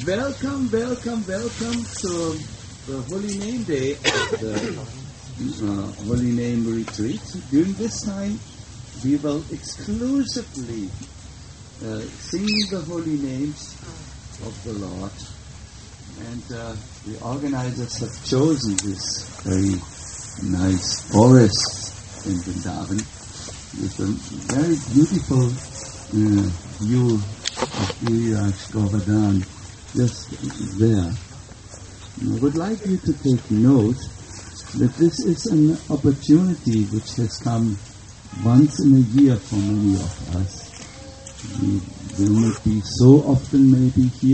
Welcome to the Holy Name Day of the Holy Name Retreat. During this time, we will exclusively sing the holy names of the Lord. And the organizers have chosen this very nice forest in Vrindavan with a very beautiful view of Giriraj Govardhan just there. And I would like you to take note that this is an opportunity which has come once in a year for many of us. We will not be so often maybe here,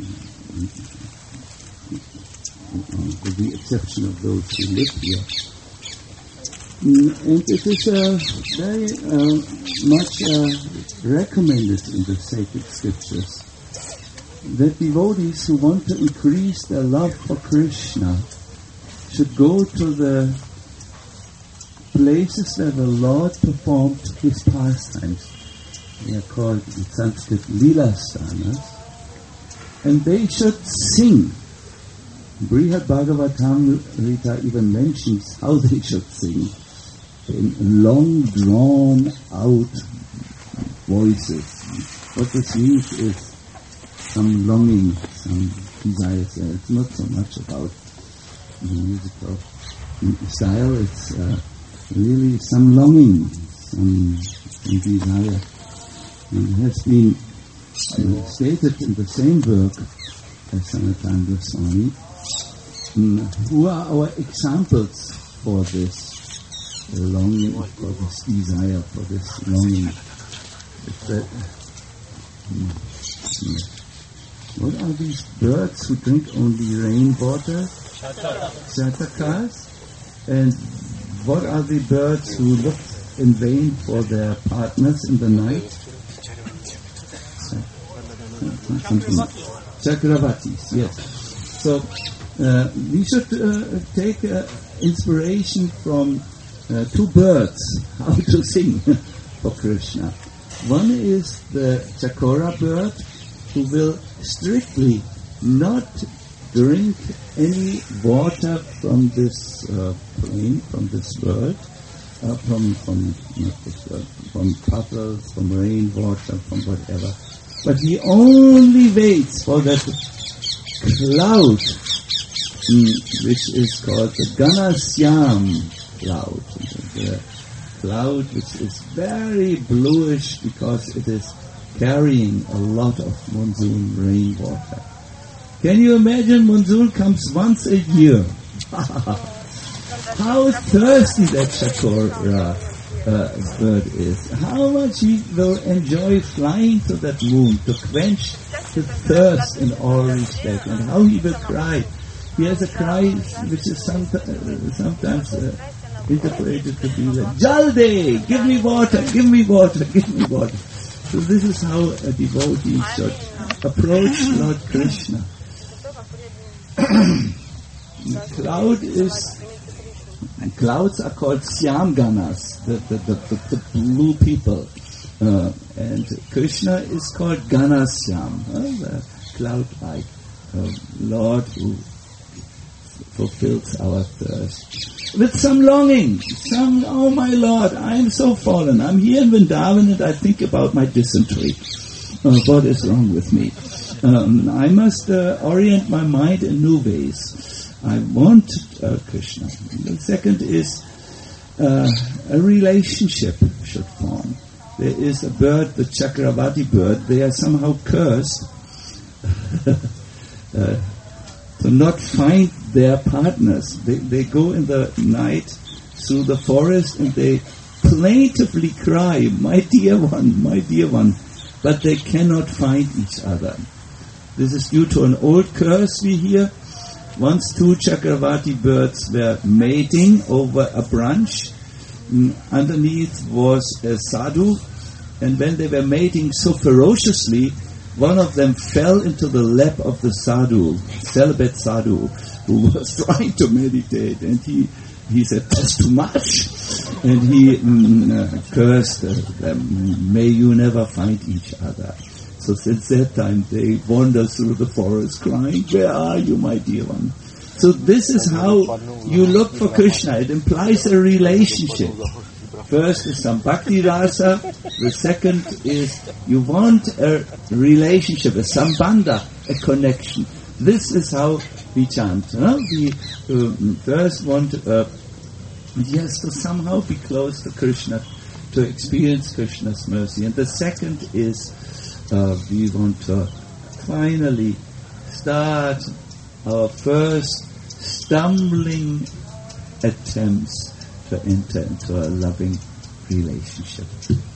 with the exception of those who live here. And it is very much recommended in the sacred scriptures that devotees who want to increase their love for Krishna should go to the places where the Lord performed his pastimes. They are called in Sanskrit Lila Sthanas, and they should sing. Brihad Bhagavatamrita even mentions how they should sing in long drawn out voices. What this means is some longing, some desires. It's not so much about the musical style, it's really some longing, some desire. And it has been stated in the same work as Sanatana Goswami. Who are our examples for this longing, for this desire, for this longing? What are these birds who drink only rainwater? Shatakas. And what are the birds who look in vain for their partners in the night? Chakravatis, yes. So we should take inspiration from two birds, how to sing for Krishna. One is the Chakora bird, who will strictly not drink any water from this plain, from this world, from puddles, from rainwater, from whatever. But he only waits for that cloud, which is called the Ganasyam cloud. The cloud which is very bluish because it is carrying a lot of monsoon rainwater. Can you imagine monsoon comes once a year? How thirsty that Chakora bird is. How much he will enjoy flying to that moon to quench the thirst in all respect, and how he will cry. He has a cry which is sometimes interpreted to be like, Jaldi! Give me water, give me water, give me water. So this is how a devotee should approach Lord Krishna. Clouds are called Syamganas, the blue people. And Krishna is called Ganasyam, the cloud-like Lord who fulfills our thirst. With some longing, oh my Lord, I am so fallen. I'm here in Vrindavan and I think about my dysentery. What is wrong with me? I must orient my mind in new ways. I want Krishna. The second is a relationship should form. There is a bird, the Chakravati bird, they are somehow cursed to not find their partners. They go in the night through the forest and they plaintively cry, my dear one, but they cannot find each other. This is due to an old curse we hear. Once two Chakravati birds were mating over a branch. Underneath was a sadhu, and when they were mating so ferociously, one of them fell into the lap of the sadhu, celibate sadhu, who was trying to meditate, and he said, that's too much, and he cursed them, may you never find each other. So since that time they wander through the forest crying, "Where are you, my dear one?" So this is how you look for Krishna. It implies a relationship. First is some bhakti rasa. The second is you want a relationship, a sambandha, a connection. This is how we chant. We first want yes, to somehow be close to Krishna, to experience Krishna's mercy. And the second is we want to finally start our first stumbling attempts to enter into a loving relationship.